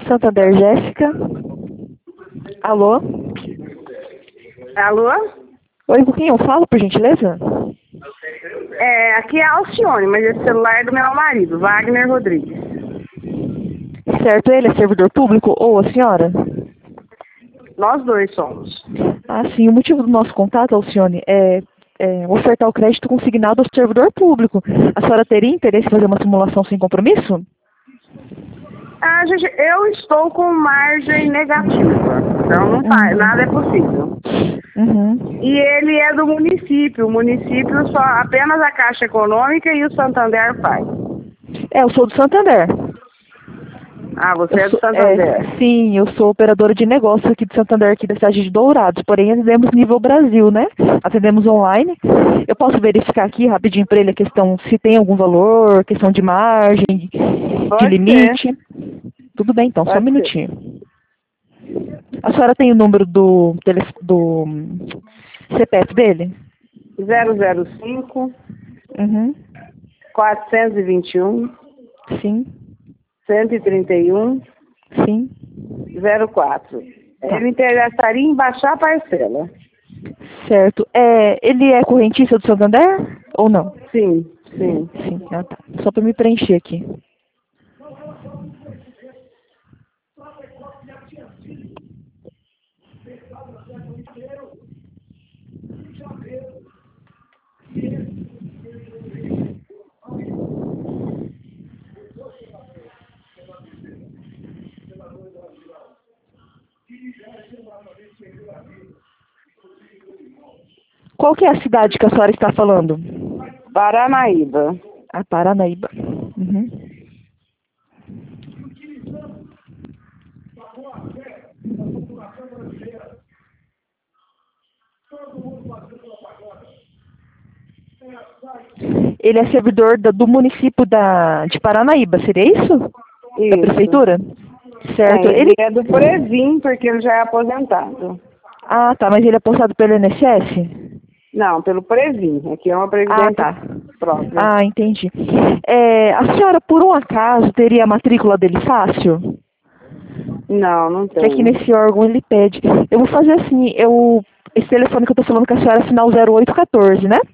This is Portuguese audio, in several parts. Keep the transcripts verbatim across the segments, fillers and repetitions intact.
Santander, Jéssica. Alô? Alô? Oi, com quem eu falo, por gentileza? É, aqui é a Alcione, mas esse celular é do meu marido, Wagner Rodrigues. Certo, ele é servidor público ou a senhora? Nós dois somos. Ah, sim, o motivo do nosso contato, Alcione, é, é ofertar o crédito consignado ao servidor público. A senhora teria interesse em fazer uma simulação sem compromisso? Ah, gente, eu estou com margem negativa, então não faz, Uhum. nada é possível. Uhum. E ele é do município, o município só apenas a Caixa Econômica e o Santander faz. É, eu sou do Santander. Ah, você Eu é do sou, Santander. é, sim, eu sou operadora de negócio aqui de Santander, aqui da cidade de Dourados, porém atendemos nível Brasil, né? Atendemos online. Eu posso verificar aqui rapidinho para ele a questão se tem algum valor, questão de margem, de Pode limite. ser, Tudo bem, então, só um pode ser. minutinho. A senhora tem o número do, tele, do C P F dele? zero zero cinco, Uhum. quatrocentos e vinte e um, Sim, cento e trinta e um, sim. zero quatro. Tá. Ele interessaria em baixar a parcela. Certo. É, ele é correntista do Santander ou não? Sim, sim. Sim, ah, tá. Só para me preencher aqui. Qual que é a cidade que a senhora está falando? Paranaíba. Ah, Paranaíba. Uhum. Ele é servidor da- do município da, de Paranaíba, seria isso? Da Isso. prefeitura? Certo. É, ele Ele... é do Previm, porque ele já é aposentado. Ah, tá, mas ele é postado pelo I N S S? Não, pelo Previm. Aqui é uma Ah, previdência tá. própria. Ah, entendi. É, a senhora, por um acaso, teria a matrícula dele fácil? Não, não Que aqui tem. nesse órgão ele pede. Eu vou fazer assim, eu... Esse telefone que eu tô falando com a senhora é final zero oito quatorze, né?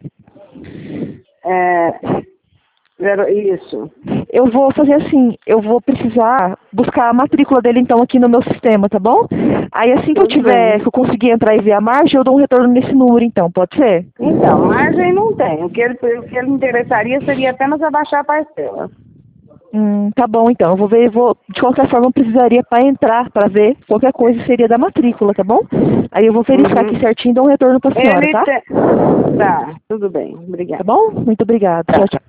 É, zero, isso. Eu vou fazer assim, eu vou precisar buscar a matrícula dele então aqui no meu sistema, tá bom? Aí assim que eu Tudo tiver, bem. que eu conseguir entrar e ver a margem, eu dou um retorno nesse número então, pode ser? Então, margem não tem. O que ele, o que ele interessaria seria apenas abaixar a parcela. Hum, tá bom então, eu vou ver, eu vou, de qualquer forma eu precisaria para entrar, para ver, qualquer coisa seria da matrícula, tá bom? Aí eu vou verificar aqui Uhum. certinho e dou um retorno pra senhora, Ele tá? tem... Tá, tudo bem. Tá Obrigada. bom? Muito obrigada, tchau, Tá. tchau.